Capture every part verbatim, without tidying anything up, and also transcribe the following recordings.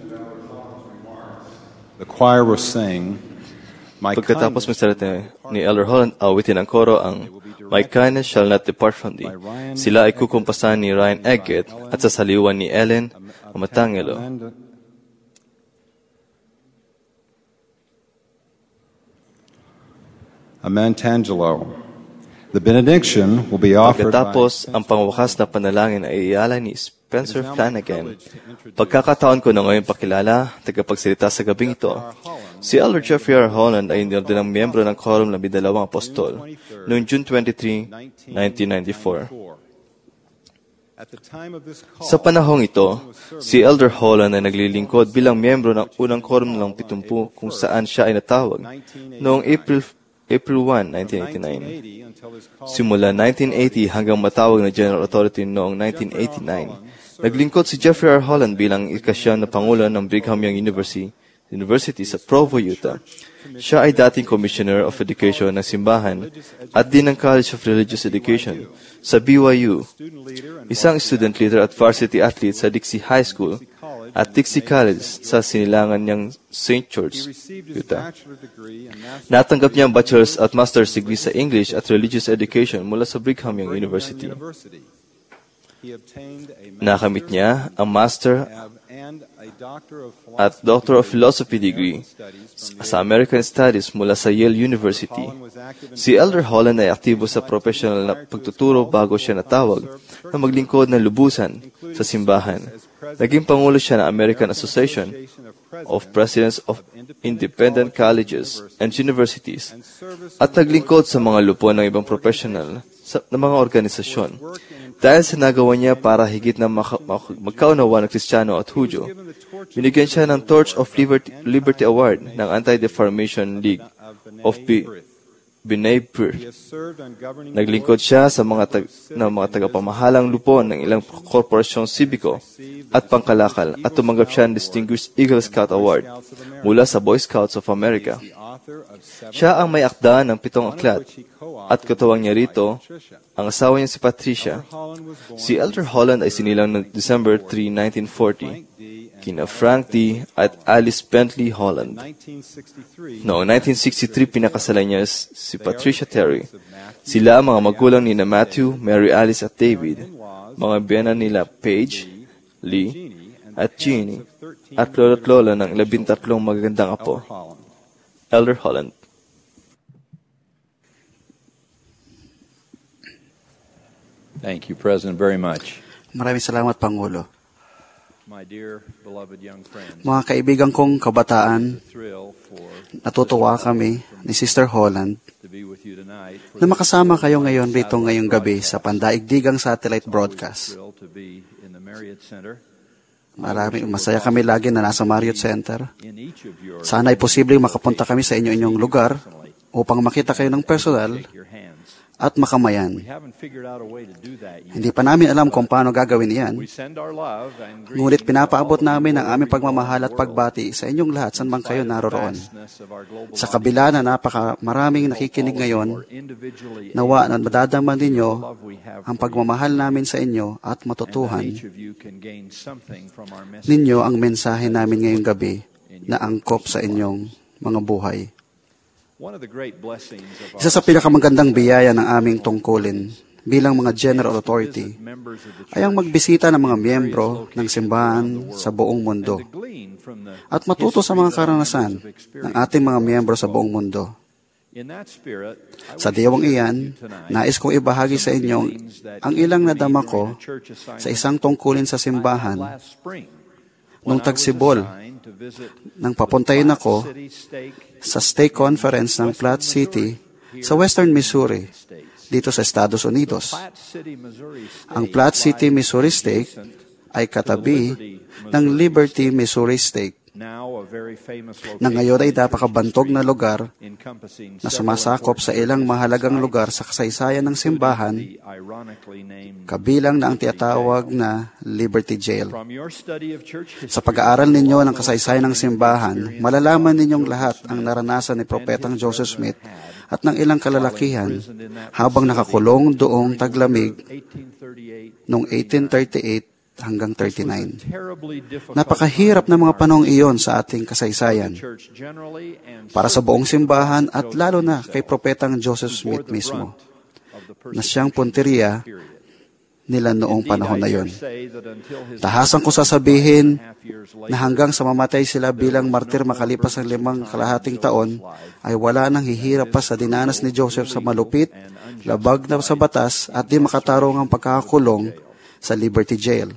The choir will sing, My Pagkatapos magsalita ni Elder Holland, awitin ang koro ang My Kindness Shall Not Depart From Thee. Sila ay kukumpasan ni Ryan Eggett at sasaliwan ni Ellen Amatangelo. Amentangelo. The benediction will be offered Pagkatapos, ang pangwakas na panalangin ay ialay ni Spencer Flanagan. Pagkakataon ko na ngayon pakilala, tagapagsalita sa gabing ito. Si Elder Jeffrey R. Holland ay inordinang miyembro ng Quorum ng Labindalawang Apostol noong June twenty-third, nineteen ninety-four. Sa panahong ito, si Elder Holland ay naglilingkod bilang miyembro ng unang Quorum ng Pitumpu kung saan siya ay natawag noong April April first, nineteen eighty-nine. Simula nineteen eighty hanggang matawag na General Authority noong nineteen eighty-nine, naglingkod si Jeffrey R. Holland bilang ikasyam na Pangulo ng Brigham Young University, University sa Provo, Utah. Siya ay dating Commissioner of Education ng simbahan at din ng College of Religious Education sa B Y U, isang student leader at varsity athlete sa Dixie High School at Dixie College sa sinilangan niyang Saint George, Utah. Natanggap niya ang bachelor's at master's degree sa English at Religious Education mula sa Brigham Young University. Nakamit niya ang master at Doctor of Philosophy degree sa American Studies mula sa Yale University. Si Elder Holland ay aktibo sa professional na pagtuturo bago siya natawag na maglingkod ng lubusan sa simbahan. Naging pangulo siya ng American Association of Presidents of Independent Colleges and Universities at naglingkod sa mga lupon ng ibang professional sa, ng mga organisasyon. Dahil sa nagawa niya para higit na maka, maka, magkaunawa ng Kristiyano at Hudyo, binigyan siya ng Torch of Liberty, Liberty Award ng Anti-Defamation League of B- B'nai B'rith. Naglingkod siya sa mga, tag, ng mga tagapamahalang lupon ng ilang korporasyong sibiko at pangkalakal at tumanggap siya ng Distinguished Eagle Scout Award mula sa Boy Scouts of America. Siya ang may akda ng pitong aklat at katuwang niya rito, ang asawa niya si Patricia. Si Elder Holland ay sinilang noong December third, nineteen forty, kina Frank D. at Alice Bentley Holland. Noong nineteen sixty-three, pinakasalan niya si Patricia Terry. Sila ang mga magulang ni na Matthew, Mary Alice at David, mga biyanan nila Paige, Lee, at Jeannie, at lolo't lola ng labintatlong magagandang apo. Elder Holland. Thank you, President, very much. Maraming salamat, Pangulo. My dear, beloved young friends, Mga kaibigan kong kabataan, natutuwa kami ni Sister Holland to be with you tonight for na makasama kayo ngayon rito ngayong gabi sa pandaigdigang satellite broadcast. thrill to be in the Marriott Center. Maraming masaya kami lagi na nasa Marriott Center. In each of your Sana ay posibleng makapunta kami sa inyo-inyong lugar upang makita kayo ng personal your hands. at makamayan. We haven't figured out a way to do that yet. Hindi pa namin alam kung paano gagawin iyan, We send our love and ngunit greetings pinapaabot to all namin of ang you aming pagmamahal at around the world. pagbati sa inyong lahat saan man kayo Despite the naroroon. vastness of our global Sa kabila na napaka maraming nakikinig ngayon, nawa na madadama ninyo ang pagmamahal namin sa inyo at matutuhan ninyo ang mensahe namin ngayong gabi na angkop sa inyong mga buhay. Isa sa pinakamagandang biyaya ng aming tungkulin bilang mga General Authority ay ang magbisita ng mga miyembro ng simbahan sa buong mundo at matuto sa mga karanasan ng ating mga miyembro sa buong mundo. Sa diwang iyan, nais kong ibahagi sa inyo ang ilang nadama ko sa isang tungkulin sa simbahan nung tagsibol nang papuntahin ako sa stake conference ng Platte City sa Western Missouri, dito sa Estados Unidos. Ang Platte City, Missouri Stake ay katabi ng Liberty, Missouri Stake, na ngayon ay napakabantog na lugar na sumasakop sa ilang mahalagang lugar sa kasaysayan ng simbahan, kabilang na ang tinatawag na Liberty Jail. Sa pag-aaral ninyo ng kasaysayan ng simbahan, malalaman ninyong lahat ang naranasan ni Propetang Joseph Smith at ng ilang kalalakihan habang nakakulong doong taglamig noong eighteen thirty-eight hanggang thirty-nine. Napakahirap na mga panahong iyon sa ating kasaysayan para sa buong simbahan at lalo na kay Propetang Joseph Smith mismo, na siyang punteriya nila noong panahon na yon. Tahasan ko sasabihin na hanggang sa mamatay sila bilang martir makalipas ang limang kalahating taon, ay wala nang hihirap pa sa dinanas ni Joseph sa malupit, labag na sa batas at di makatarong ang pagkakakulong sa Liberty Jail.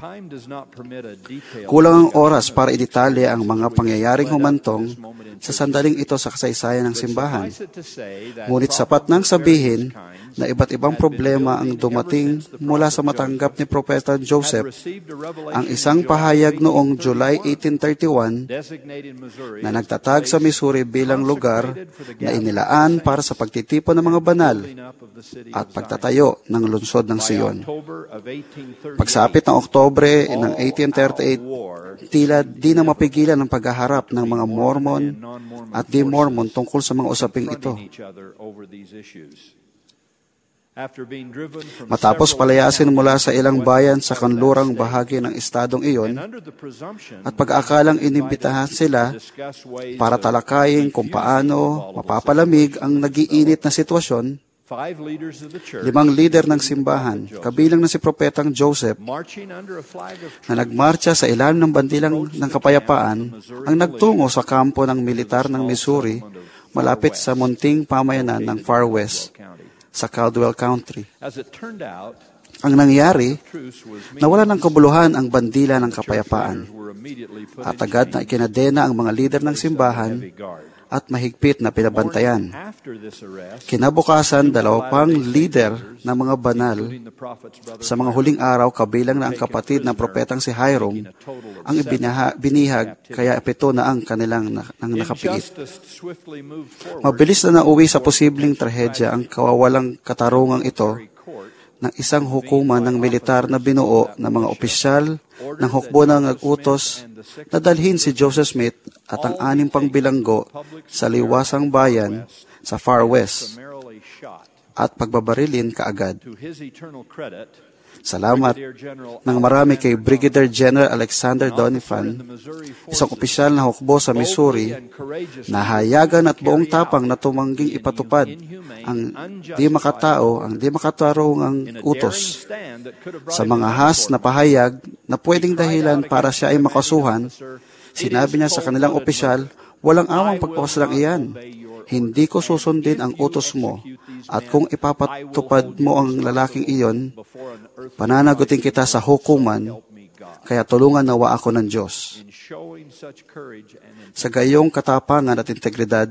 Kulang ang oras para idetalye ang mga pangyayaring humantong sa sandaling ito sa kasaysayan ng simbahan. Ngunit sapat nang sabihin na iba't ibang problema ang dumating mula sa matanggap ni Propeta Joseph. Ang isang pahayag noong July eighteen thirty-one na nagtatag sa Missouri bilang lugar na inilaan para sa pagtitipon ng mga banal at pagtatayo ng lungsod ng Sion. Pagsapit ng Oktobre ng eighteen thirty-eight, tila di na mapigilan ang paghaharap ng mga Mormon at di-Mormon tungkol sa mga usaping ito. Matapos palayasin mula sa ilang bayan sa kanlurang bahagi ng estadong iyon at pag-aakalang inimbitahan sila para talakayin kung paano mapapalamig ang nagiinit na sitwasyon, limang lider ng simbahan, kabilang na si Propetang Joseph, na nagmarcha sa ilalim ng bandilang ng kapayapaan, ang nagtungo sa kampo ng militar ng Missouri malapit sa munting pamayanan ng Far West sa Caldwell County. Ang nangyari, nawala ng kabuluhan ang bandila ng kapayapaan at agad na ikinadena ang mga lider ng simbahan at mahigpit na pinabantayan. Kinabukasan, dalawa pang lider ng mga banal sa mga huling araw, kabilang na ang kapatid ng propetang si Hiram, ang ibinaha, binihag, kaya pito na ang kanilang na, nang nakapiit. Mabilis na nauwi sa posibleng trahedya ang kawawalang katarungang ito ng isang hukuman ng militar na binuo ng mga opisyal ng hukbo na nag-utos na dalhin si Joseph Smith at ang anim pang bilanggo sa liwasang bayan sa Far West at pagbabarilin kaagad. Salamat ng marami kay Brigadier General Alexander Doniphan, isang opisyal na hukbo sa Missouri, na hayagan at buong tapang na tumangging ipatupad ang di makatao, ang di makatarong ang utos sa mga has na pahayag na pwedeng dahilan para siya ay makasuhan. Sinabi niya sa kanilang opisyal, walang awang pagpapaslang iyan. Hindi ko susundin ang utos mo, at kung ipapatupad mo ang lalaking iyon, pananagutin kita sa hukuman, kaya tulungan nawa ako ng Diyos. Sa gayong katapangan at integridad,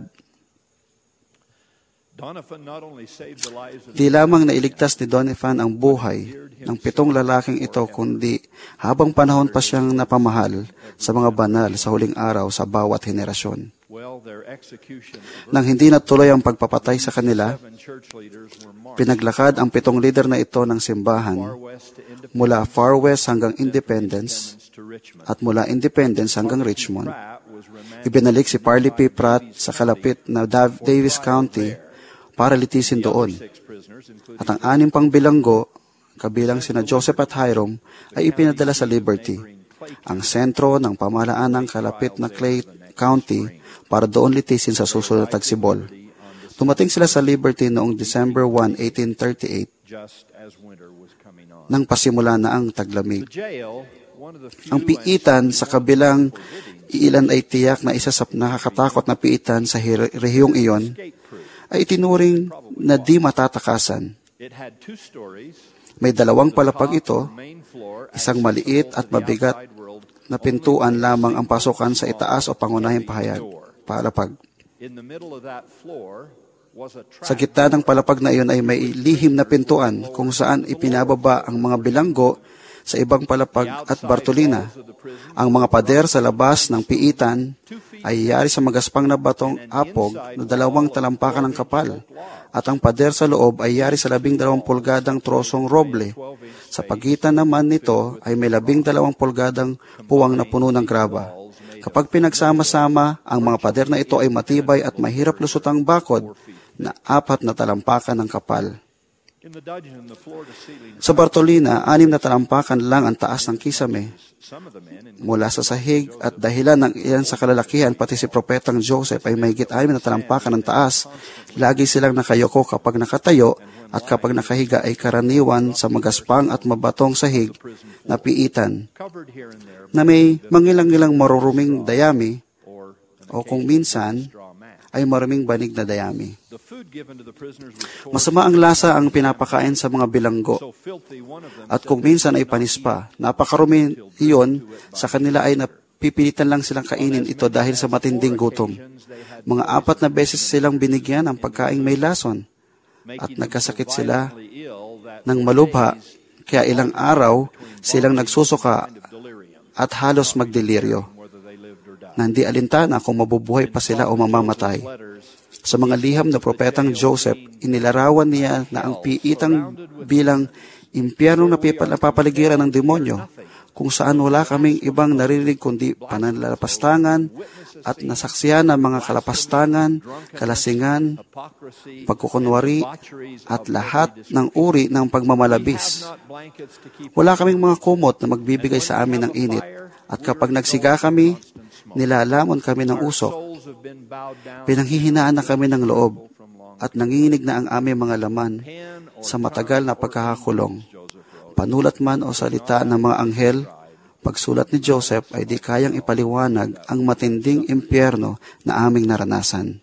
di lamang nailigtas ni Doniphan ang buhay ng pitong lalaking ito, kundi habang panahon pa siyang napamahal sa mga banal sa huling araw sa bawat henerasyon. Nang hindi natuloy ang pagpapatay sa kanila, pinaglakad ang pitong leader na ito ng simbahan mula Far West hanggang Independence at mula Independence hanggang Richmond. Ibinalik si Parley P. Pratt sa kalapit na Davis County para litisin doon. At ang anim pang bilanggo, kabilang sina Joseph at Hiram, ay ipinadala sa Liberty, ang sentro ng pamahalaan ng kalapit na Clay County, para doon litisin sa susunod na tagsibol. Tumating sila sa Liberty noong December first, eighteen thirty-eight, nang pasimula na ang taglamig. Ang piitan sa kabilang iilan ay tiyak na isa sa nakakatakot na piitan sa rehiyong iyon ay itinuring na di matatakasan. May dalawang palapag ito, isang maliit at mabigat na pintuan lamang ang pasukan sa itaas o pangunahing pahayag, palapag. Sa gitna ng palapag na iyon ay may lihim na pintuan kung saan ipinababa ang mga bilanggo sa ibang palapag at bartolina. Ang mga pader sa labas ng piitan ay yari sa magaspang na batong apog na dalawang talampakan ng kapal, at ang pader sa loob ay yari sa labing dalawang pulgadang trosong roble. Sa pagitan naman nito ay may labing dalawang pulgadang puwang na puno ng graba. Kapag pinagsama-sama, ang mga pader na ito ay matibay at mahirap lusotang bakod na apat na talampakan ng kapal. In the dungeon, the floor-to-ceiling Sa Bartolina, anim na talampakan lang ang taas ng kisame some of the men in mula sa sahig at dahilan ng iyan sa kalalakihan, pati si Propetang Joseph ay mahigit anim na talampakan ng taas. Lagi silang nakayoko kapag nakatayo at kapag nakahiga ay karaniwan sa magaspang at mabatong sahig na piitan covered here and there na may mangilang-ilang maruruming dayami or o kung minsan straw mat. ay maruming banig na dayami. The food given to the prisoners was coarse, Masama ang lasa ang pinapakain sa mga bilanggo so filthy one of them at kung minsan ay panis pa. Napakarumi iyon, sa kanila ay napipilitan lang silang kainin ito dahil sa matinding gutom. Mga apat na beses silang binigyan ng pagkaing may lason at nagkasakit sila ng malubha, kaya ilang araw silang nagsusuka at halos magdeliryo. Nandi alintana kung mabubuhay pa sila o mamamatay. Sa mga liham na propetang Joseph, inilarawan niya na ang piitang bilang impyernong napapaligiran ng demonyo, kung saan wala kaming ibang naririnig kundi pananalapastangan at nasaksihan ng mga kalapastangan, kalasingan, pagkukunwari, at lahat ng uri ng pagmamalabis. Wala kaming mga kumot na magbibigay sa amin ng init, at kapag nagsiga kami, nilalamon kami ng usok. Pinanghihinaan na kami ng loob, at nanginginig na ang aming mga laman sa matagal na pagkakakulong. Panulat man o salita ng mga anghel, pagsulat ni Joseph ay di kayang ipaliwanag ang matinding impyerno na aming naranasan.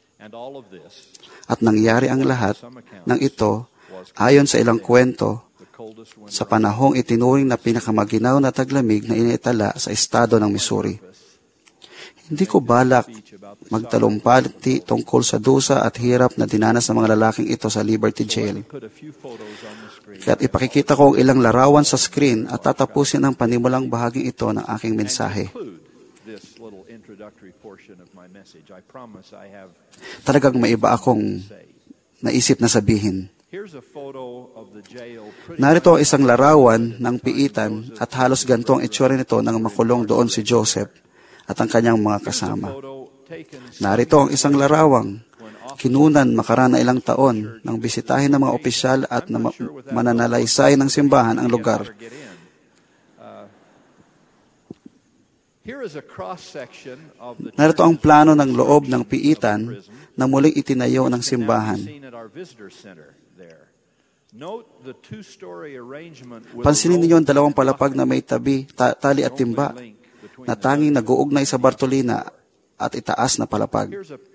At nangyari ang lahat ng ito ayon sa ilang kwento sa panahong itinuring na pinakamaginaw na taglamig na iniitala sa estado ng Missouri. Hindi ko balak magtalumpati tungkol sa dusa at hirap na dinanas ng mga lalaking ito sa Liberty Jail. Kaya't ipakikita ko ang ilang larawan sa screen at tatapusin ang panimulang bahaging ito ng aking mensahe. Talagang may iba akong naisip na sabihin. Narito ang isang larawan ng piitan at halos ganito ang itsura nito nang makulong doon si Joseph at ang kanyang mga kasama. Narito ang isang larawang kinunan makaraan na ilang taon nang bisitahin ng mga opisyal at na mananalaysay ng simbahan ang lugar. Narito ang plano ng loob ng piitan na muling itinayo ng simbahan. Pansinin ninyo ang dalawang palapag na may tabi, ta- tali at timba na tanging nag-uugnay sa Bartolina at itaas na palapag.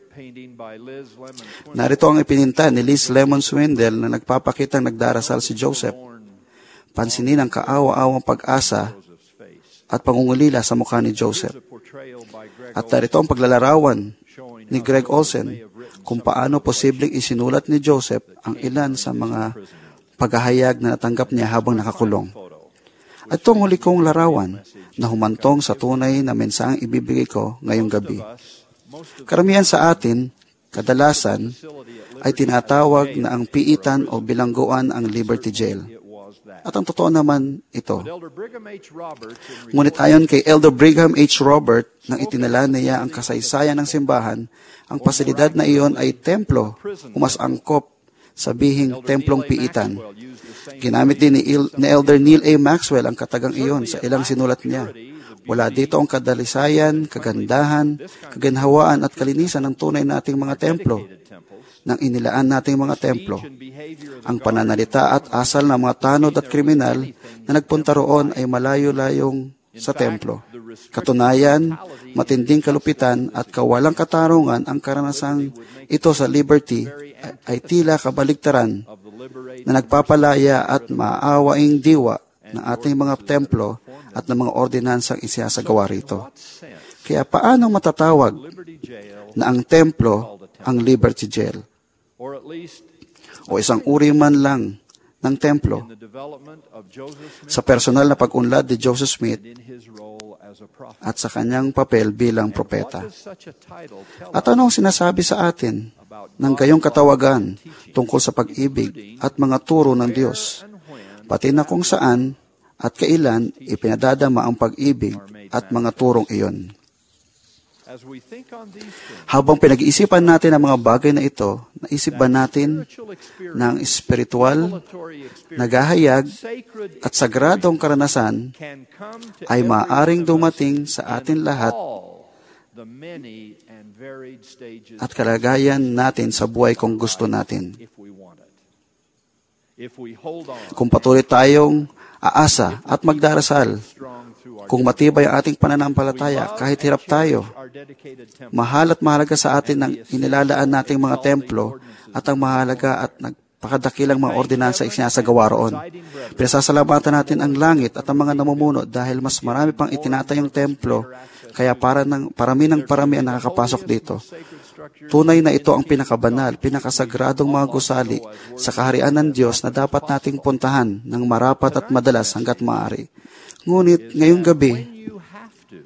Narito ang ipininta ni Liz Lemon Swindle na nagpapakitang nagdarasal si Joseph. Pansinin ang kaawa-awang pag-asa at pangungulila sa mukha ni Joseph. At narito ang paglalarawan ni Greg Olsen kung paano posibleng isinulat ni Joseph ang ilan sa mga paghahayag na natanggap niya habang nakakulong. At itong huli kong larawan na humantong sa tunay na mensaheng ibibigay ko ngayong gabi. Karamihan sa atin, kadalasan, ay tinatawag na ang piitan o bilangguan ang Liberty Jail. At ang totoo naman ito. Ngunit ayon kay Elder Brigham H. Robert, nang itinala niya ang kasaysayan ng simbahan, ang pasilidad na iyon ay templo, umas angkop, sabihing templong piitan. Ginamit din ni, Il- ni Elder Neil A. Maxwell ang katagang iyon sa ilang sinulat niya. Wala dito ang kadalisayan, kagandahan, kaginhawaan at kalinisan ng tunay nating mga templo, ng inilaan nating mga templo. Ang pananalita at asal ng mga tanod at kriminal na nagpunta roon ay malayo-layong sa templo. Katunayan, matinding kalupitan at kawalang katarungan ang karanasang ito sa Liberty ay tila kabaligtaran na nagpapalaya at maaawaing diwa ng ating mga templo at ng mga ordinansang isasagawa rito. Kaya paano matatawag na ang templo ang Liberty Jail? O isang uri man lang ng templo sa personal na pag-unlad ni Joseph Smith at sa kanyang papel bilang propeta. At ano ang sinasabi sa atin ng gayong katawagan tungkol sa pag-ibig at mga turo ng Diyos, pati na kung saan at kailan ipinadadama ang pag-ibig at mga turong iyon. As we think on these things, Habang pinag-iisipan natin ang mga bagay na ito, naisip ba natin spiritual experience, na ang espiritual, revelatory experience, nagahayag sacred at sagradong karanasan can come to ay every maaring one of us dumating sa atin in lahat all the many and varied stages at kalagayan natin sa buhay kung gusto natin. if we want it. If we hold on Kung patuloy tayong aasa at magdarasal, strong through our kung matibay ang ating pananampalataya kahit hirap tayo, our dedicated temple, mahal at mahalaga sa atin ang inilalaan nating mga templo at ang mahalaga at nagpakadakilang mga ordinansa isinasagawa roon. Pinasasalamatan natin ang langit at ang mga namumuno dahil mas marami pang itinatayong templo, kaya para ng, parami ng parami ang nakakapasok dito. Tunay na ito ang pinakabanal, pinakasagradong mga gusali sa kaharian ng Diyos na dapat nating puntahan ng marapat at madalas hanggat maaari. Ngunit ngayong gabi, you have to.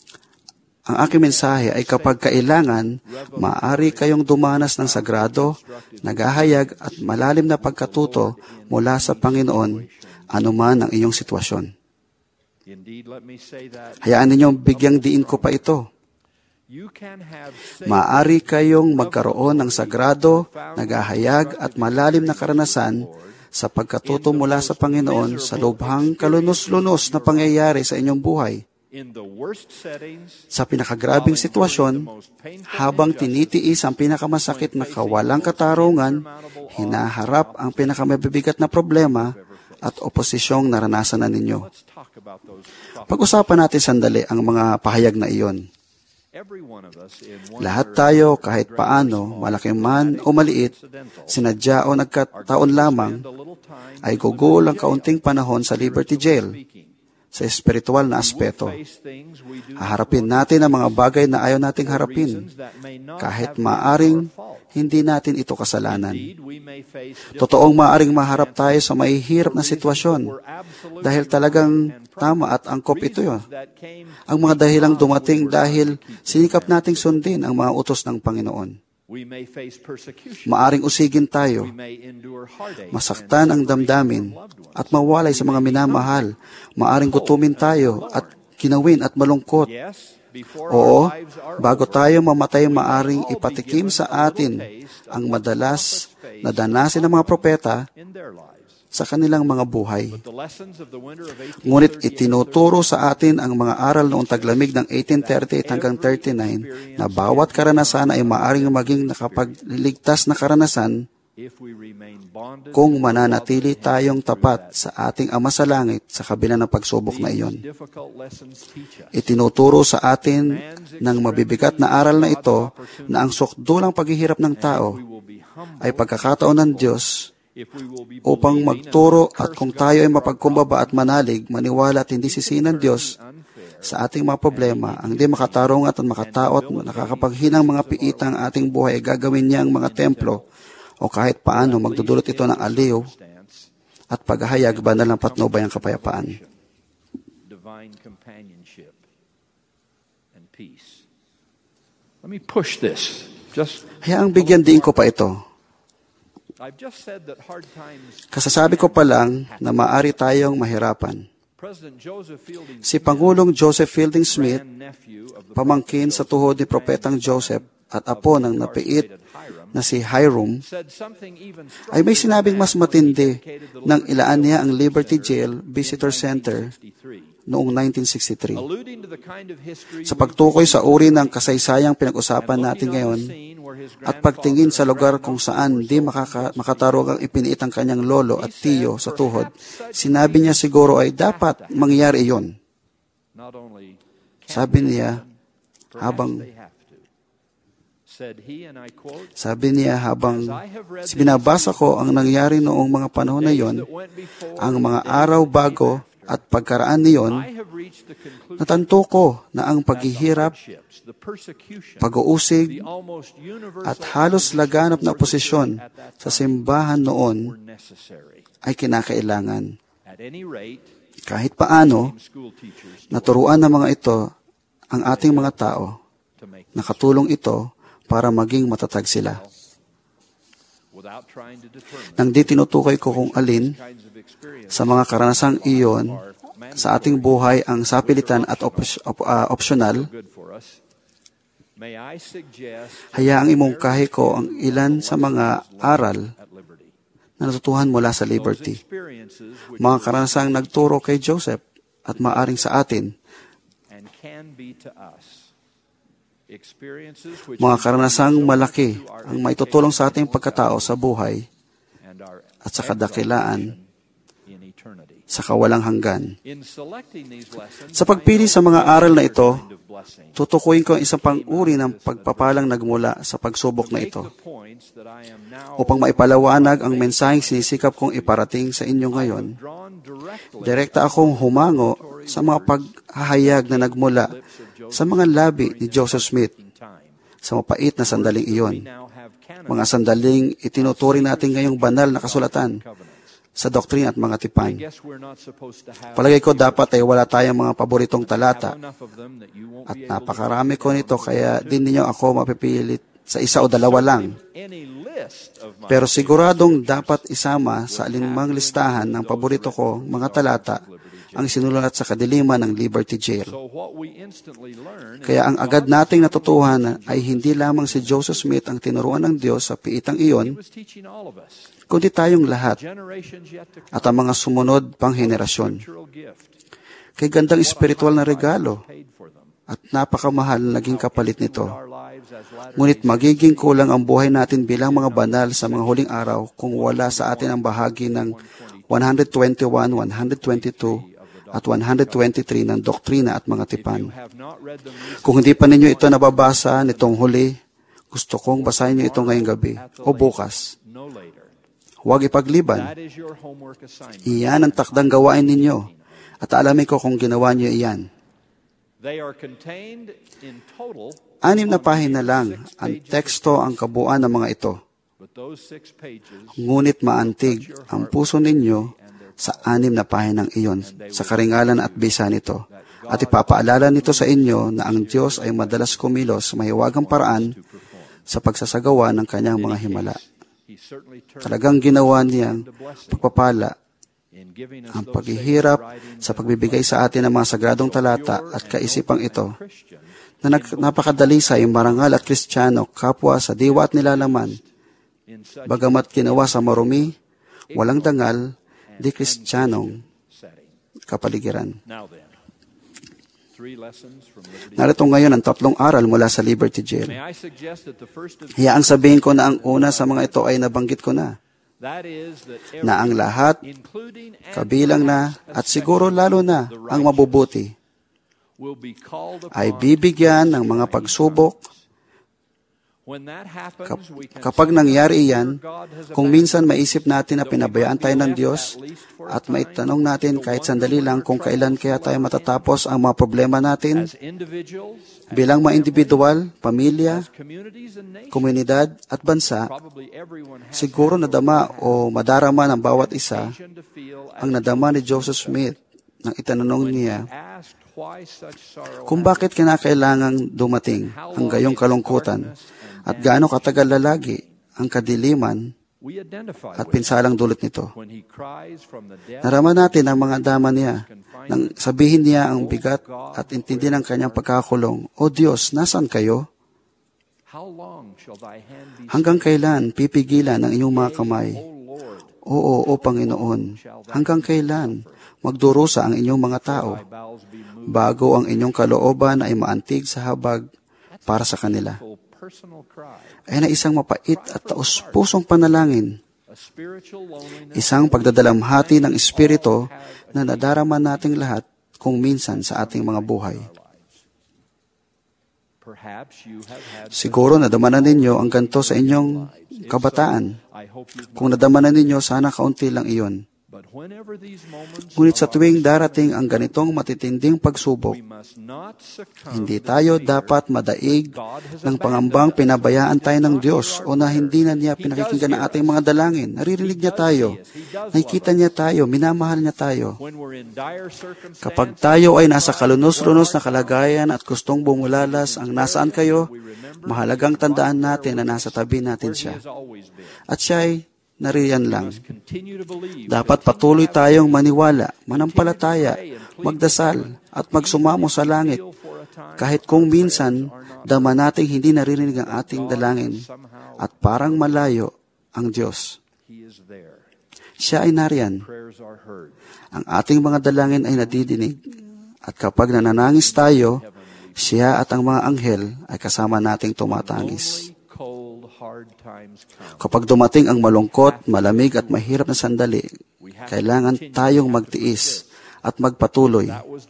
ang aking mensahe ay kapag kailangan, maaari kayong dumanas ng sagrado, nagahayag at malalim na pagkatuto mula sa Panginoon, anuman ang iyong sitwasyon. Indeed, let me say that Hayaan ninyong bigyang diin ko pa ito. you can have Maaari kayong magkaroon ng sagrado, nagahayag at malalim na karanasan sa pagkatuto mula sa Panginoon sa lubhang kalunos-lunos na pangyayari sa inyong buhay. in the worst settings, Sa pinakagrabing sitwasyon, habang tinitiis ang pinakamasakit na kawalang katarungan, hinaharap ang pinakamabibigat na problema at oposisyong naranasan na ninyo. let's talk about those problems. Pag-usapan natin sandali ang mga pahayag na iyon. Every one of us in one Lahat tayo, kahit paano, malaki man o maliit, sinadya o nagkataon lamang, a little time ay gugol ang kaunting panahon sa Liberty Jail sa espiritual na aspeto. face things we do Haharapin natin ang mga bagay na ayaw nating harapin, that may not kahit have maaring been our fault. hindi natin ito kasalanan. Indeed, we may face Totoong maaring maharap tayo sa mahihirap na sitwasyon dahil talagang tama at angkop ito yun. that came. Ang mga dahilang dumating dahil sinikap nating sundin ang mga utos ng Panginoon. We may face persecution. Maaring usigin tayo, We may endure heartache. masaktan ang damdamin, at mawalay sa mga minamahal. Maaring gutumin tayo at kinawin at malungkot. Yes, before Oo, our lives are bago over, tayo mamatay, maaring ipatikim sa atin ang madalas na danasin ng mga propeta in their lives. sa kanilang mga buhay. The lessons of the winter of eighteen Ngunit thirty-eight itinuturo sa atin ang mga aral noong taglamig ng eighteen thirty-eight hanggang thirty-nine na bawat karanasan ay maaring maging nakapagliligtas na karanasan if we remain bonded kung mananatili tayong tapat sa ating Ama sa Langit sa kabila ng pagsubok na iyon. difficult lessons teach us Itinuturo sa atin ng mabibigat na aral na ito na ang sukdulang paghihirap ng tao we will be humble ay pagkakataon ng Diyos if we will be upang believing magturo and at kung tayo ay mapagkumbaba at manalig, maniwala at hindi sisihin ng Diyos unfair sa ating mga problema, ang di makatarungat at makataot, nakakapaghinang mga piitang ating buhay ay gagawin niya ang mga templo o kahit paano magdudulot ito ng aliw stance, at paghahayag banal ng patnubay ang kapayapaan. divine companionship and peace. Let me push this. Just Hayaang bigyan din ko pa ito. I've just said that hard times. Kasasabi ko pa lang na maaari tayong mahirapan. President Joseph Fielding Si Pangulong Joseph Fielding Smith, nephew of the pamangkin sa tuhod ni Propetang Joseph at apo ng napiit na si Hiram, said something even ay may sinabing mas matindi nang ilaan niya ang Liberty Jail Visitor Center noong nineteen sixty-three. alluding to the kind of history Sa pagtukoy sa uri ng kasaysayang pinag-usapan natin ngayon at pagtingin sa lugar kung saan di makaka- makatarog ang ipiniit ang kanyang lolo at tiyo sa tuhod, sinabi niya siguro ay dapat mangyari iyon. not only Sabi niya, perhaps habang they have to. Said he, and I quote, sabi niya habang binabasa ko ang nangyari noong mga panahon na iyon, that went before ang mga araw bago at pagkaraan niyon, I have reached the conclusion natanto ko na ang that the paghihirap, hardships, the persecution, pag-uusig, the almost universal at halos laganap na oposisyon sa simbahan were noon necessary. ay kinakailangan. At any rate, Kahit paano, school teachers naturuan ng mga ito ang ating mga tao. to make Nakatulong ito para maging matatag sila. without trying to determine Nang di tinutukoy ko kung alin kinds of experience sa mga karanasang iyon sa ating buhay ang sapilitan at op- op- ah, opsyonal, good for us. Hayaang imungkahi ko ang ilan sa mga aral na natutuhan mula sa Liberty. Mga karanasang nagturo kay Joseph at maaring sa atin. Mga karanasang malaki ang maitutulong sa ating pagkatao sa buhay at sa kadakilaan sa kawalang hanggan. Sa pagpili sa mga aral na ito, tutukuyin ko ang isang pang-uri ng pagpapalang nagmula sa pagsubok na ito. Upang maipalawanag ang mensaheng sinisikap kong iparating sa inyo ngayon, direkta akong humango sa mga paghahayag na nagmula sa mga labi ni Joseph Smith sa mapait na sandaling iyon. Mga sandaling itinuturing natin ngayong banal na kasulatan sa doktrina at mga tipan. Palagay ko dapat ay wala tayong mga paboritong talata at napakarami ko nito kaya din ninyo ako mapipilit sa isa o dalawa lang. Pero siguradong dapat isama sa alinmang listahan ng paborito ko mga talata ang sinulat sa kadiliman ng Liberty Jail. Kaya ang agad nating natutuhan ay hindi lamang si Joseph Smith ang tinuruan ng Diyos sa piitang iyon, kundi tayong lahat at ang mga sumunod pang henerasyon. Kay gandang espiritual na regalo at napakamahal na naging kapalit nito. Ngunit magiging kulang ang buhay natin bilang mga banal sa mga huling araw kung wala sa atin ang bahagi ng one twenty-one, one twenty-two at one twenty-three ng doktrina at mga tipan. Kung hindi pa ninyo ito nababasa nitong huli, gusto kong basahin nyo ito ngayong gabi o bukas. Huwag ipagliban. Iyan ang takdang gawain ninyo at alamin ko kung ginawa nyo iyan. Anim na pahina lang ang teksto ang kabuuan ng mga ito. Ngunit maantig ang puso ninyo sa anim na pahinang iyon, sa karingalan at bisa nito. At ipapaalala nito sa inyo na ang Diyos ay madalas kumilos sa mahiwagang paraan sa pagsasagawa ng kanyang mga himala. Talagang ginawa niyang pagpapala ang paghihirap sa pagbibigay sa atin ng mga sagradong talata at kaisipang ito na napakadalisay marangal at Kristiyano kapwa sa diwa at nilalaman. Bagamat ginawa sa marumi, walang dangal, di Kristiyanong kapaligiran. Narito ngayon ang tatlong aral mula sa Liberty Jail. Hiyaang sabihin ko na ang una sa mga ito ay nabanggit ko na, na ang lahat, kabilang na, at siguro lalo na, ang mabubuti, ay bibigyan ng mga pagsubok. Kapag nangyari iyan, kung minsan maisip natin na pinabayaan tayo ng Diyos at maitanong natin kahit sandali lang kung kailan kaya tayo matatapos ang mga problema natin bilang mga individual, pamilya, komunidad at bansa, siguro nadama o madarama ng bawat isa ang nadama ni Joseph Smith nang itanong niya kung bakit kinakailangang dumating ang gayong kalungkutan at gaano katagal lalagi ang kadiliman at pinsalang dulot nito. Narama natin ang mga dama niya nang sabihin niya ang bigat at intindi ng kanyang pagkakulong, O Diyos, nasan kayo? Hanggang kailan pipigilan ang inyong mga kamay? Oo, o Panginoon, hanggang kailan magdurusa ang inyong mga tao bago ang inyong kalooban ay maantig sa habag para sa kanila? Ay na isang mapait at taos-pusong panalangin, isang pagdadalamhati ng Espiritu na nadarama nating lahat kung minsan sa ating mga buhay. Siguro nadamanan ninyo ang ganito sa inyong kabataan. Kung nadamanan ninyo, sana kaunti lang iyon. Ngunit sa tuwing darating ang ganitong matitinding pagsubok, hindi tayo dapat madaig ng pangambang pinabayaan tayo ng Diyos o na hindi na niya pinakikinggan ang ating mga dalangin. Naririnig niya tayo, nakikita niya tayo, minamahal niya tayo. Kapag tayo ay nasa kalunos-lunos na kalagayan at gustong bumulalas ang nasaan kayo, mahalagang tandaan natin na nasa tabi natin siya. At siya ay nariyan lang. Dapat patuloy tayong maniwala, manampalataya, magdasal, at magsumamo sa langit kahit kung minsan dama nating hindi naririnig ang ating dalangin at parang malayo ang Diyos. Siya ay nariyan. Ang ating mga dalangin ay nadidinig. At kapag nananangis tayo, siya at ang mga anghel ay kasama nating tumatangis. Kapag dumating ang malungkot, malamig at mahirap na sandali, kailangan tayong magtiis at magpatuloy.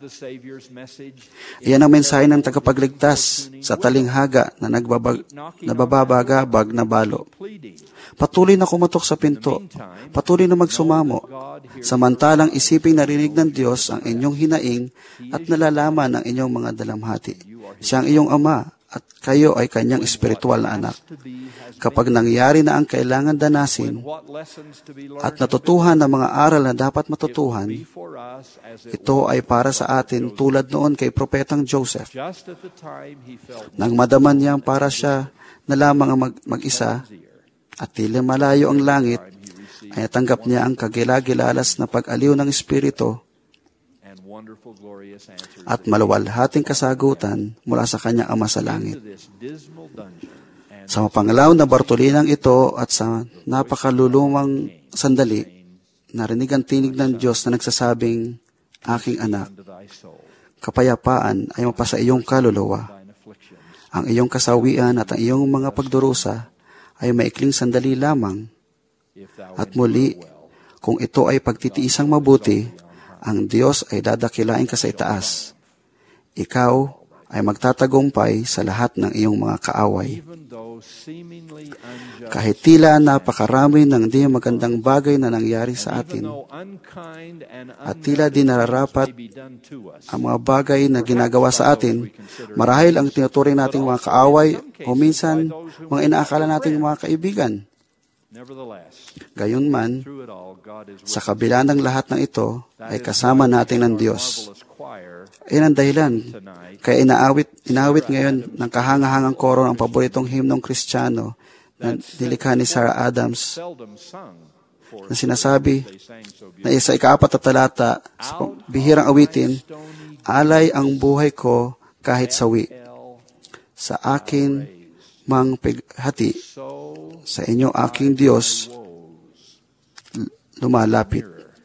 Iyan ang mensahe ng tagapagligtas sa talinghaga na nagbabag, nabababagabag na balo. Patuloy na kumatok sa pinto. Patuloy na magsumamo. Samantalang isiping narinig ng Diyos ang inyong hinaing at nalalaman ang inyong mga dalamhati. Siya ang iyong Ama at kayo ay kanyang espiritual na anak. Kapag nangyari na ang kailangan danasin at natutuhan ng mga aral na dapat matutuhan, ito ay para sa atin tulad noon kay Propetang Joseph. Nang madaman niyang para siya na lamang ang mag- mag-isa at tila malayo ang langit, ay natanggap niya ang kagilagilalas na pag-aliw ng Espiritu at maluwalhating kasagutan mula sa kanyang Ama sa langit. Sa mapanglaw na Bartolinang ito at sa napakalulumang sandali, narinig ang tinig ng Diyos na nagsasabing, "Aking anak, kapayapaan ay mapasa iyong kaluluwa. Ang iyong kasawian at ang iyong mga pagdurusa ay maikling sandali lamang. At muli, kung ito ay pagtitiisang mabuti, ang Diyos ay dadakilain ka sa itaas. Ikaw ay magtatagumpay sa lahat ng iyong mga kaaway." Kahit tila napakarami ng di magandang bagay na nangyari sa atin, at tila di nararapat ang mga bagay na ginagawa sa atin, marahil ang tinuturing nating mga kaaway o minsan mga inaakala nating mga kaibigan. Gayunman, sa kabila ng lahat ng ito, ay kasama natin ng Diyos. Iyan ang dahilan, kaya inaawit, inaawit ngayon ng kahangahangang koro ng paboritong himnong Kristiyano na nilikha ni Sarah Adams, na sinasabi na isa ika-apat na talata sa bihirang awitin, "Alay ang buhay ko kahit sawi, sa akin mang pighati, sa inyo aking Diyos lumalapit."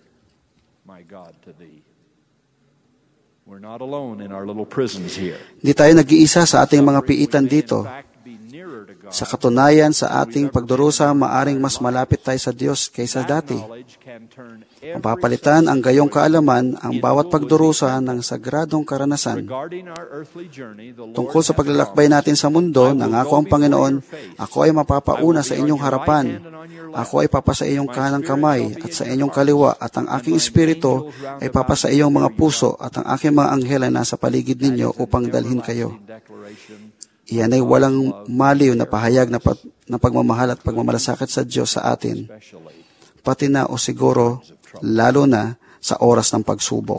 Hindi tayo nag-iisa sa ating mga piitan dito. Sa katunayan, sa ating pagdurusa, maaring mas malapit tayo sa Diyos kaysa dati. Mapapalitan ang gayong kaalaman ang bawat pagdurusa ng sagradong karanasan. Tungkol sa paglalakbay natin sa mundo, nangako ang Panginoon, "Ako ay mapapauna sa inyong harapan. Ako ay papasa iyong kanang kamay at sa inyong kaliwa, at ang aking espiritu ay papasa iyong mga puso, at ang aking mga anghel ay nasa paligid ninyo upang dalhin kayo." Iyan ay walang maliw na pahayag na, pag, na pagmamahal at pagmamalasakit sa Diyos sa atin, pati na o siguro lalo na sa oras ng pagsubok.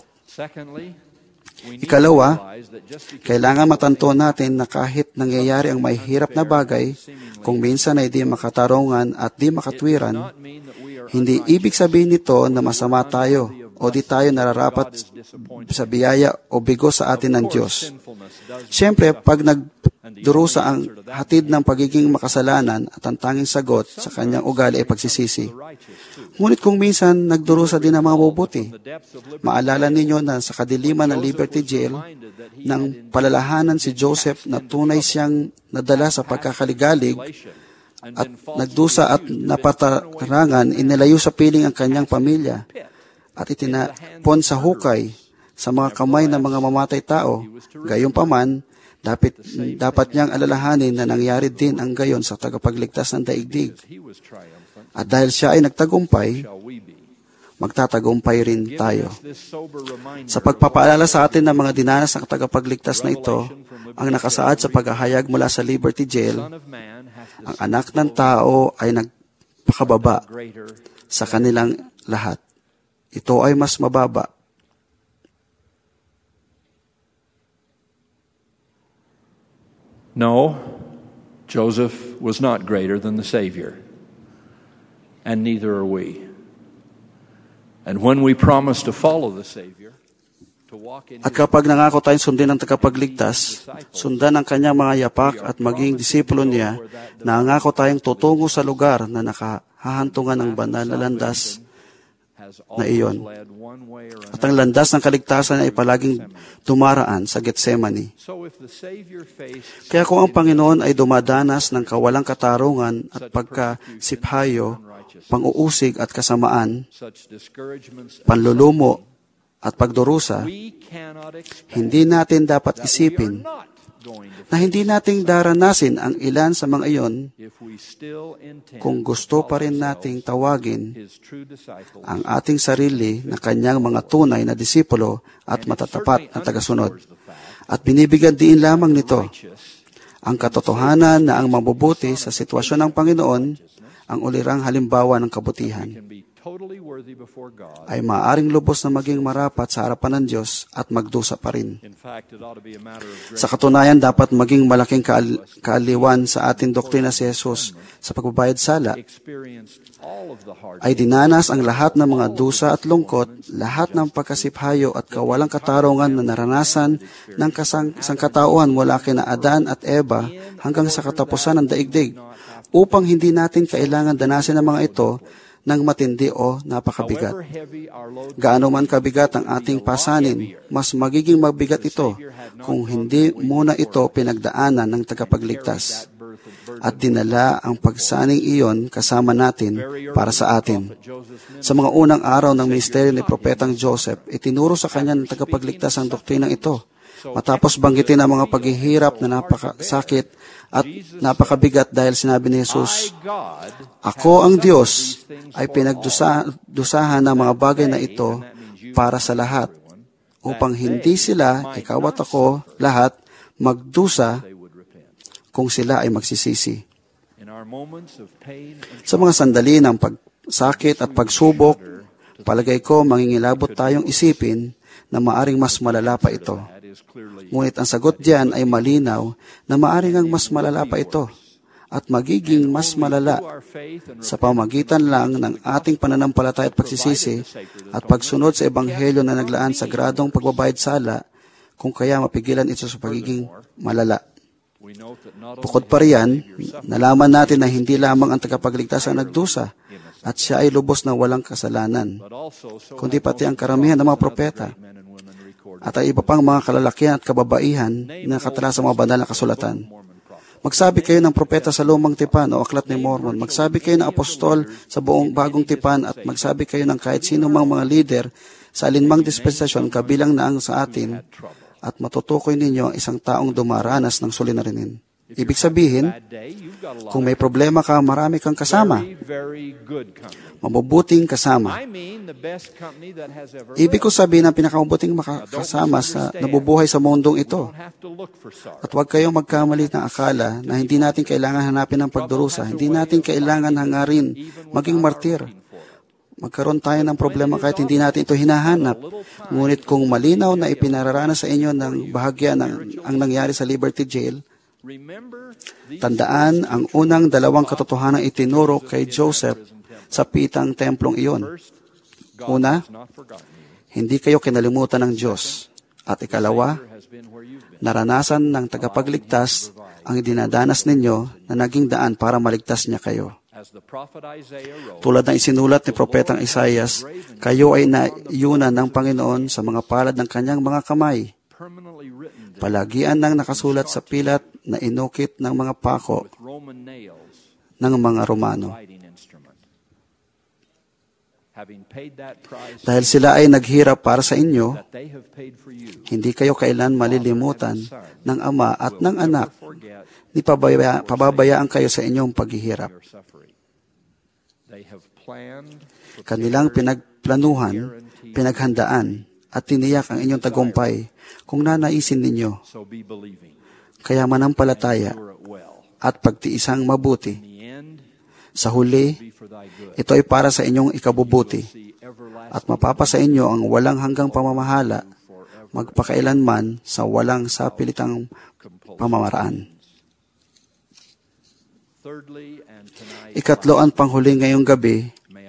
Ikalawa, kailangan matanto natin na kahit nangyayari ang may hirap na bagay, kung minsan ay di makatarungan at di makatwiran, hindi ibig sabihin nito na masama tayo o di tayo nararapat sa biyaya o bigo sa atin ng Diyos. Siyempre, pag nagdurusa ang hatid ng pagiging makasalanan at ang tanging sagot sa kanyang ugali ay pagsisisi. Ngunit kung minsan nagdurusa din ang mga mabubuti, maalala ninyo na sa kadiliman ng Liberty Jail, nang palalahanan si Joseph na tunay siyang nadala sa pagkakaligalig at nagdusa at napatarangan, inilayo sa piling ang kanyang pamilya at itinapon sa hukay sa mga kamay ng mga mamatay tao. Gayunpaman, dapat, dapat niyang alalahanin na nangyari din ang gayon sa tagapagligtas ng daigdig. At dahil siya ay nagtagumpay, magtatagumpay rin tayo. Sa pagpapaalala sa atin ng mga dinanas ng tagapagligtas na ito, ang nakasaad sa paghahayag mula sa Liberty Jail, ang anak ng tao ay nagpakababa sa kanilang lahat. Ito ay mas mababa. No, Joseph was not greater than the Savior, and neither are we. And when we promise to follow the Savior, At kapag nangako tayong sundin ng tagapagligtas, sundan ang kanyang mga yapak at maging disipulo niya, nangako tayong tutungo sa lugar na nakahahantungan ng banal na landas na iyon. At ang landas ng kaligtasan ay palaging dumaraan sa Getsemani. Kaya kung ang Panginoon ay dumadanas ng kawalang katarungan at pagkasiphayo, pang-uusig at kasamaan, panlulumo at pagdurusa, hindi natin dapat isipin na hindi nating daranasin ang ilan sa mga iyon kung gusto pa rin nating tawagin ang ating sarili na kanyang mga tunay na disipulo at matatapat na tagasunod. At binibigyan diin lamang nito ang katotohanan na ang mabubuti sa sitwasyon ng Panginoon, ang ulirang halimbawa ng kabutihan, ay maaaring lubos na maging marapat sa harapan ng Diyos at magdusa pa rin. Sa katunayan, dapat maging malaking kaal- kaaliwan sa ating doktrina si Jesus sa pagbabayad sala ay dinanas ang lahat ng mga dusa at lungkot, lahat ng pagkasiphayo at kawalang katarungan na naranasan ng kasang- sangkatauhan mula kina Adan at Eva hanggang sa katapusan ng daigdig, upang hindi natin kailangan danasin ang mga ito ng matindi o napakabigat. Gaano man kabigat ang ating pasanin, mas magiging mabigat ito kung hindi muna ito pinagdaanan ng tagapagligtas at dinala ang pagsaning iyon kasama natin para sa atin. Sa mga unang araw ng ministeryo ni Propetang Joseph, itinuro sa kanya ng tagapagligtas ang doktrinang ito. Matapos banggitin ang mga paghihirap na napakasakit at napakabigat dahil sinabi ni Jesus, "Ako ang Diyos ay pinagdusahan ng mga bagay na ito para sa lahat, upang hindi sila, ikaw at ako, lahat, magdusa kung sila ay magsisisi." Sa mga sandali ng pagsakit at pagsubok, palagay ko mangingilabot tayong isipin na maaring mas malala pa ito. Ngunit ang sagot diyan ay malinaw na maaring ang mas malala pa ito at magiging mas malala sa pamagitan lang ng ating pananampalataya at pagsisisi at pagsunod sa Ebanghelyo na naglaan sa gradong pagbabayad sala, kung kaya mapigilan ito sa pagiging malala. Bukod pa riyan, nalaman natin na hindi lamang ang tagapagligtas ang nagdusa at siya ay lubos na walang kasalanan, kundi pati ang karamihan ng mga propeta at ay iba pang mga kalalakihan at kababaihan na nakatala sa mga banal na kasulatan. Magsabi kayo ng propeta sa lumang tipan o aklat ni Mormon. Magsabi kayo ng apostol sa buong bagong tipan at magsabi kayo ng kahit sino mang mga lider sa alinmang dispensasyon kabilang na ang sa atin at matutukoy ninyo ang isang taong dumaranas ng sulinarinin. Ibig sabihin, kung may problema ka, marami kang kasama. Mabubuting kasama. Ibig ko sabihin ang pinakamabuting makakasama sa nabubuhay sa mundong ito. At huwag kayong magkamali ng akala na hindi natin kailangan hanapin ang pagdurusa. Hindi natin kailangan hangarin maging martir. Magkaroon tayo ng problema kahit hindi natin ito hinahanap. Ngunit kung malinaw na ipinararanas sa inyo ng bahagya ng ang nangyari sa Liberty Jail, tandaan ang unang dalawang katotohanan itinuro kay Joseph sa pitang templong iyon. Una, hindi kayo kinalimutan ng Diyos. At ikalawa, naranasan ng tagapagligtas ang dinadanas ninyo na naging daan para maligtas niya kayo. Tulad ng isinulat ni Propetang Isaias, kayo ay naiyunan ng Panginoon sa mga palad ng kanyang mga kamay. Palagian ng nakasulat sa pilat na inukit ng mga pako ng mga Romano. Dahil sila ay naghirap para sa inyo, hindi kayo kailan malilimutan ng Ama at ng Anak, ni pabaya, pababayaan kayo sa inyong paghihirap. Kanilang pinagplanuhan, pinaghandaan, at tiniyak ang inyong tagumpay kung nanaisin ninyo. Kaya manampalataya at pagtiisang mabuti. Sa huli, ito ay para sa inyong ikabubuti at mapapa sa inyo ang walang hanggang pamamahala magpakailanman sa walang sapilitang pamamaraan. Ikatlo ang panghuli ngayong gabi,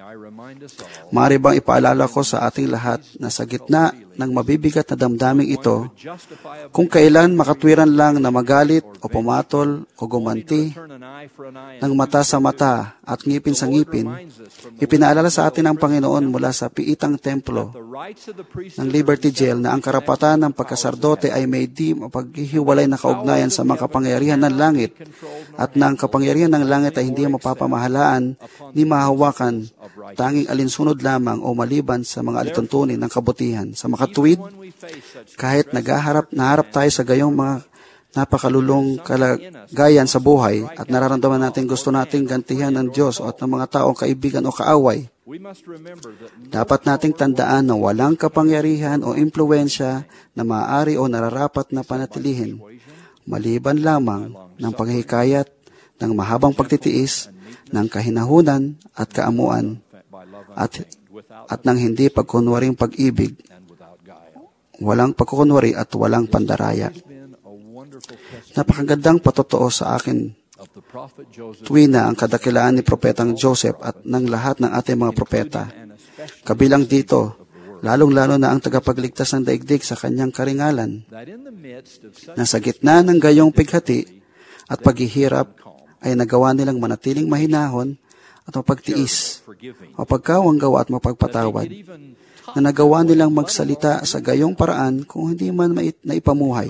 Maaari bang ipaalala ko sa ating lahat na sa gitna ng mabibigat na damdaming ito, kung kailan makatwiran lang na magalit o pumatol o gumanti ng mata sa mata at ngipin sa ngipin, ipinaalala sa atin ng Panginoon mula sa piitang templo ng Liberty Jail na ang karapatan ng pagkasardote ay may di mapaghihiwalay na kaugnayan sa mga kapangyarihan ng langit at na ang kapangyarihan ng langit ay hindi mapapamahalaan ni mahawakan tanging alinsunod lamang o maliban sa mga alituntunin ng kabutihan. Sa makatuwid, kahit naghaharap, naharap tayo sa gayong mga napakalulong kalagayan sa buhay at nararamdaman natin gusto nating gantihan ng Diyos at ng mga taong kaibigan o kaaway, dapat nating tandaan na walang kapangyarihan o impluensya na maaari o nararapat na panatilihin, maliban lamang ng paghihikayat, ng mahabang pagtitiis, ng kahinahunan at kaamuan, at, at ng hindi pagkunwaring pag-ibig, walang pagkukunwari at walang pandaraya. Napakagandang patotoo sa akin tuwi na ang kadakilaan ni Propetang Joseph at ng lahat ng ating mga propeta. Kabilang dito, lalong-lalo na ang tagapagligtas ng daigdig sa kanyang karingalan, na sa gitna ng gayong pighati at paghihirap ay nagawa nilang manatiling mahinahon at mapagtiis, mapagkawanggawa at mapagpatawad, na nagawa nilang magsalita sa gayong paraan kung hindi man naipamuhay.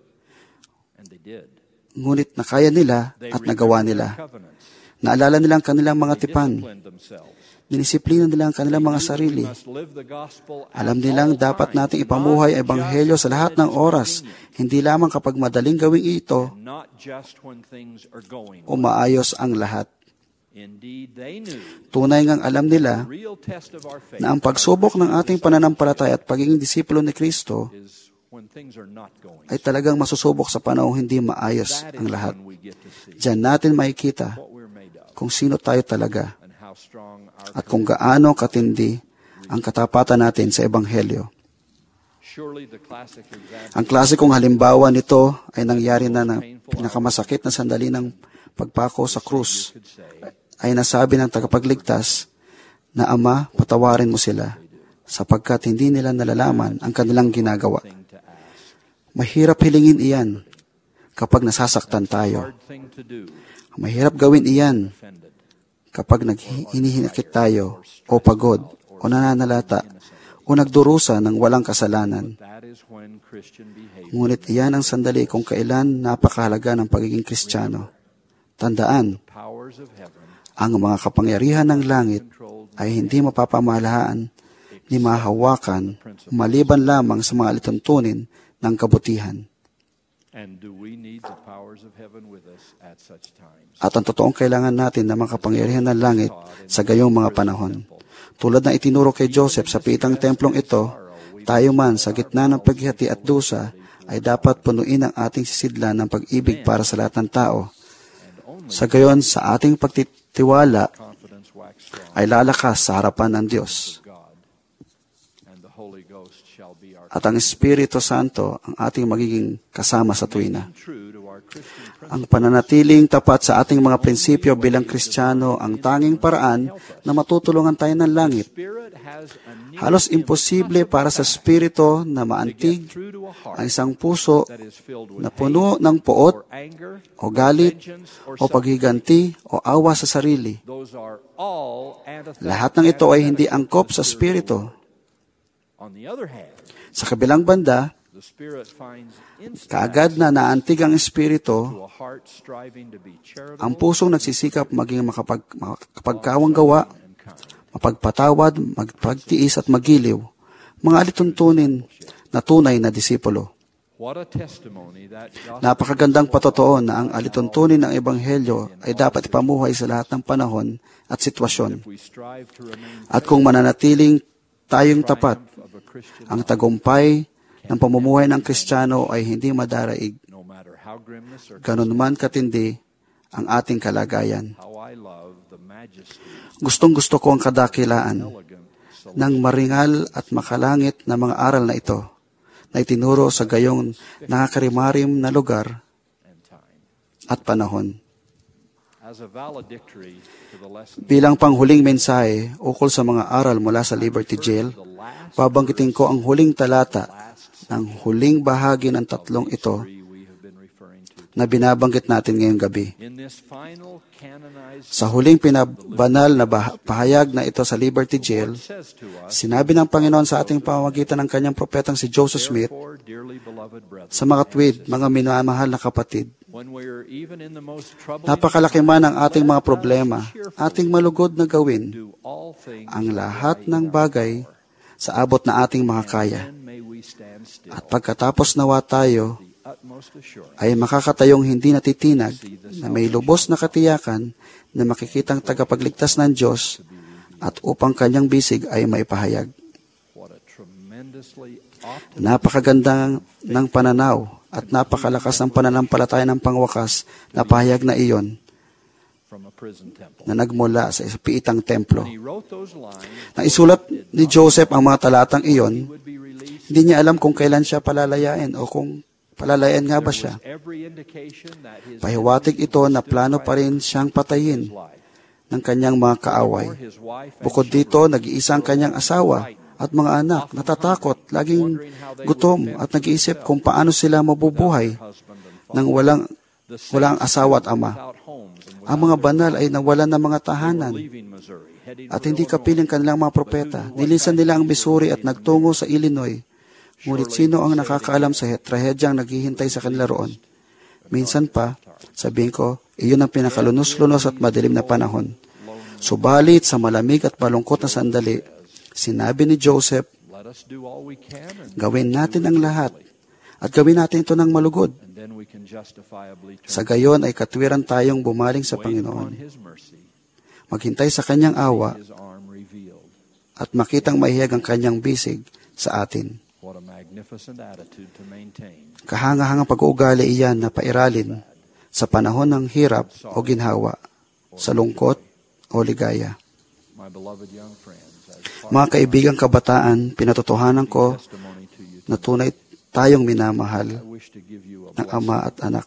Ngunit nakaya nila at nagawa nila. Naalala nila ang kanilang mga tipan. Dinisiplina nila ang kanilang mga sarili. Alam nilang dapat nating ipamuhay ang ebanghelyo sa lahat ng oras, hindi lamang kapag madaling gawin ito o maayos ang lahat. Tunay ngang alam nila na ang pagsubok ng ating pananampalataya at pagiging disipulo ni Kristo ay talagang masusubok sa panahong hindi maayos ang lahat. Diyan natin makikita kung sino tayo talaga at kung gaano katindi ang katapatan natin sa Ebanghelyo. Ang klasikong halimbawa nito ay nangyari na ng pinakamasakit na sandali ng pagpako sa krus. Ay nasabi ng tagapagligtas na, Ama, patawarin mo sila sapagkat hindi nila nalalaman ang kanilang ginagawa. Mahirap hilingin iyan kapag nasasaktan tayo. Mahirap gawin iyan kapag naghihinakit tayo o pagod o nananalata o nagdurusa ng walang kasalanan. Ngunit iyan ang sandali kung kailan napakahalaga ng pagiging Kristiyano. Tandaan, ang mga kapangyarihan ng langit ay hindi mapapamahalaan ni mahawakan maliban lamang sa mga alituntunin ng kabutihan. At ang totoong kailangan natin ng mga kapangyarihan ng langit sa gayong mga panahon. Tulad na itinuro kay Joseph sa pitang templong ito, tayo man sa gitna ng paghihati at dusa ay dapat punuin ang ating sisidlan ng pag-ibig para sa lahat ng tao. Sa gayon, sa ating pagtitiwala ay lalakas sa harapan ng Diyos. At ang Espiritu Santo ang ating magiging kasama sa tuwina. Ang pananatiling tapat sa ating mga prinsipyo bilang Kristiyano ang tanging paraan na matutulungan tayo ng langit. Halos imposible para sa Espiritu na maantig ang isang puso na puno ng poot o galit o paghiganti o awa sa sarili. Lahat ng ito ay hindi angkop sa Espiritu. Sa kabilang banda, kaagad na naantig ang Espiritu, ang pusong nagsisikap maging makapag, makapagkawanggawa, mapagpatawad, magpagtiis at magiliw, mga alituntunin na tunay na disipulo. Napakagandang patotoo na ang alituntunin ng Ebanghelyo ay dapat ipamuhay sa lahat ng panahon at sitwasyon. At kung mananatiling tayong tapat, ang tagumpay ng pamumuhay ng Kristiyano ay hindi madaraig. Ganun man katindi ang ating kalagayan. Gustong-gusto ko ang kadakilaan ng maringal at makalangit na mga aral na ito na itinuro sa gayong nakakarimarim na lugar at panahon. Bilang panghuling mensahe ukol sa mga aral mula sa Liberty Jail, babanggitin ko ang huling talata ng huling bahagi ng tatlong ito na binabanggit natin ngayong gabi. Sa huling pinabanal na pahayag na ito sa Liberty Jail, sinabi ng Panginoon sa ating pamamagitan ng kanyang propetang si Joseph Smith, sa mga tuwid, mga minamahal na kapatid, napakalaki man ang ating mga problema, ating malugod na gawin ang lahat ng bagay sa abot na ating makakaya. At pagkatapos nawa tayo, ay makakatayong hindi natitinag na may lubos na katiyakan na makikitang tagapagligtas ng Diyos at upang kanyang bisig ay maipahayag. Napakaganda ng pananaw at napakalakas ng pananampalataya ng pangwakas na pahayag na iyon na nagmula sa piitang templo. Nang isulat ni Joseph ang mga talatang iyon, hindi niya alam kung kailan siya palalayain o kung palalayan nga ba siya. Pahiwatig ito na plano pa rin siyang patayin ng kanyang mga kaaway. Bukod dito, nag-iisang kanyang asawa at mga anak, natatakot, laging gutom at nag-iisip kung paano sila mabubuhay nang walang, walang asawa at ama. Ang mga banal ay nawalan ng mga tahanan at hindi kapiling kanilang mga propeta. Nilisan nila ang Missouri at nagtungo sa Illinois. Ngunit sino ang nakakaalam sa trahedyang naghihintay sa kanila roon? Minsan pa, sabihin ko, iyon ang pinakalunos-lunos at madilim na panahon. Subalit sa malamig at malungkot na sandali, sinabi ni Joseph, gawin natin ang lahat at gawin natin ito ng malugod. Sa gayon ay katwiran tayong bumaling sa Panginoon. Maghintay sa kanyang awa at makitang maihiyag ang kanyang bisig sa atin. Kahangahangang pag-uugali iyan na pairalin sa panahon ng hirap o ginhawa, sa lungkot o ligaya. Mga kaibigang kabataan, pinatotohanan ko na tunay tayong minamahal ng ama at anak.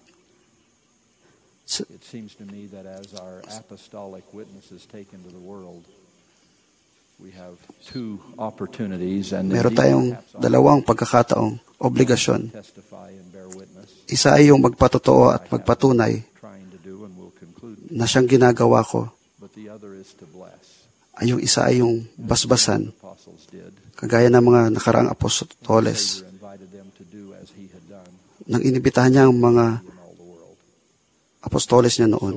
It seems to me that as our apostolic witnesses take into the world, we have two opportunities and meron tayong dalawang pagkakataong obligasyon. Isa ay yung magpatotoo at magpatunay na siyang ginagawa ko. Ay yung isa ay yung basbasan, kagaya ng mga nakaraang apostoles, nang inibitahan niya ang mga apostoles niya noon.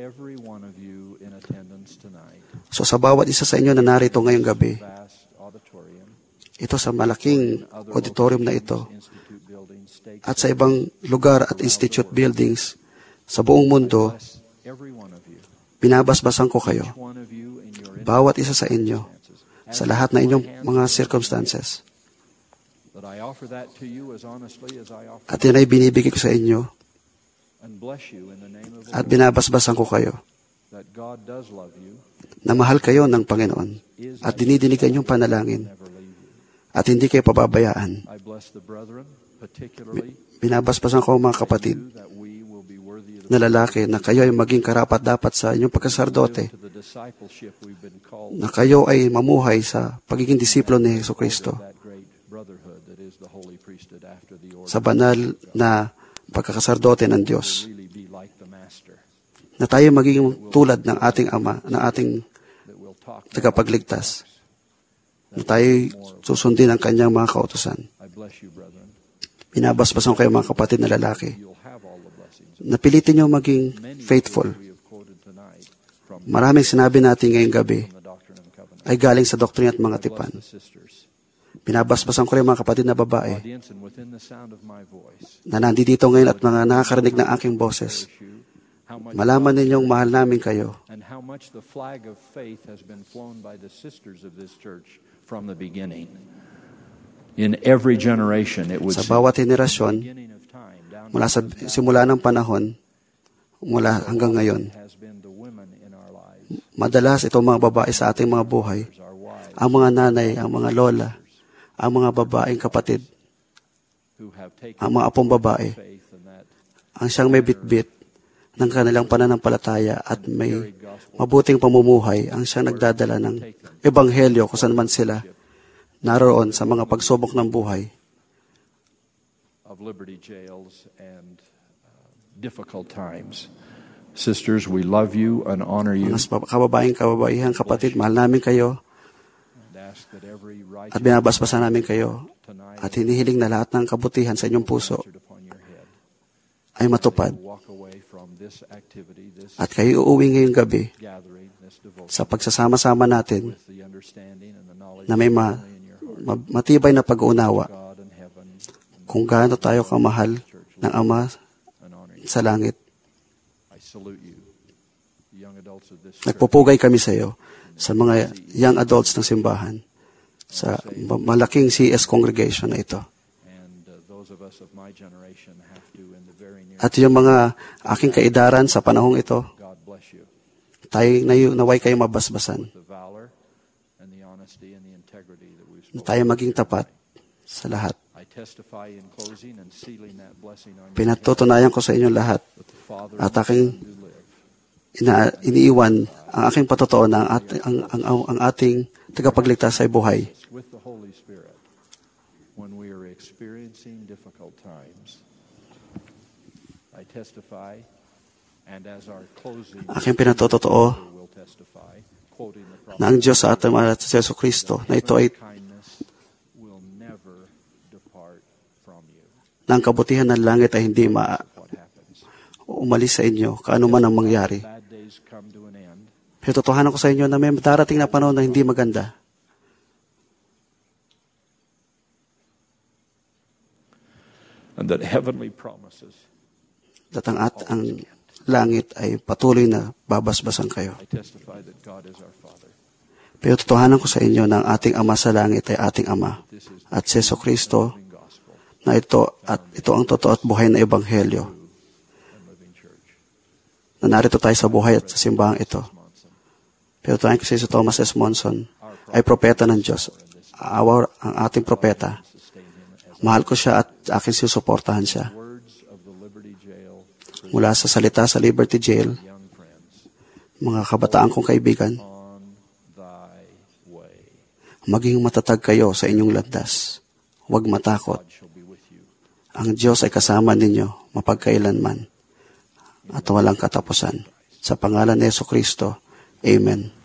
So sa bawat isa sa inyo na narito ngayong gabi, ito sa malaking auditorium na ito, at sa ibang lugar at institute buildings sa buong mundo, binabasbasan ko kayo. Bawat isa sa inyo, sa lahat na inyong mga circumstances. At yun ay binibigay ko sa inyo at binabasbasan ko kayo na mahal kayo ng Panginoon at dinidinigan yung panalangin at hindi kayo pababayaan. Binabasbasan ko mga kapatid na lalaki na kayo ay maging karapat-dapat sa inyong pagkasardote, na kayo ay mamuhay sa pagiging disiplo ni Jesucristo sa banal na pagkakasardote ng Diyos, na tayo magiging tulad ng ating Ama, ng ating tagapagligtas, na tayo susundin ang kanyang mga kautusan. Binabasbasan kayo mga kapatid na lalaki. Napilitin niyo maging faithful. Maraming sinabi natin ngayong gabi ay galing sa doktrina at mga tipan. Binabasbasan ko rin mga kapatid na babae na nandito ngayon at mga nakakarinig ng aking boses. Malaman ninyong mahal namin kayo. In every generation, it would sa bawat henerasyon, mula sa simula ng panahon, mula hanggang ngayon, madalas itong mga babae sa ating mga buhay, ang mga nanay, ang mga lola, ang mga babaeng kapatid, ang mga apong babae, ang siyang may bitbit ng kanilang pananampalataya at may mabuting pamumuhay ang siyang nagdadala ng ebanghelyo kung saan man sila naroon sa mga pagsubok ng buhay. Of liberty jails and uh, difficult times. Sisters, we love you and honor you. Mga kababaeng, kababaihan, kapatid, mahal namin kayo at binabasbasan namin kayo at hinihiling na lahat ng kabutihan sa inyong puso ay matupad at kayo uuwi ngayong gabi sa pagsasama-sama natin na may ma, ma, matibay na pag-uunawa kung gaano tayo kamahal ng Ama sa langit. Nagpupugay kami sa iyo, sa mga young adults ng simbahan, sa malaking C S congregation na ito. At yung mga aking kaidaran sa panahong ito, tayo naway kayo mabasbasan. Na tayo maging tapat sa lahat. Pinatutunayan ko sa inyo lahat at aking ina, iniiwan ang aking patotoo na ang, at, ang, ang, ang, ang ating tagapagligtas ay buhay. Aking pinatotoo na ang Diyos sa ating mahal sa Yesu Kristo na ito ay na ang kabutihan ng langit ay hindi ma umalis sa inyo, kaano man ang mangyari. Pero totohanan ko sa inyo na may darating na panahon na hindi maganda. And that heavenly promises. At ang, at ang langit ay patuloy na babasbasan kayo. Pero totohanan ko sa inyo na ang ating Ama sa langit ay ating Ama. At si Yesu Kristo na ito at ito ang totoo at buhay na ebanghelyo. Na narito tayo sa buhay at sa simbahang ito. Pero tayo kasi si Thomas S. Monson ay propeta ng Diyos. Our, ang ating propeta. Mahal ko siya at akin sinusuportahan siya. Mula sa salita sa Liberty Jail, mga kabataan kong kaibigan, maging matatag kayo sa inyong landas. Huwag matakot. Ang Diyos ay kasama ninyo mapagkailanman at walang katapusan. Sa pangalan ni Yesu Kristo, Amen.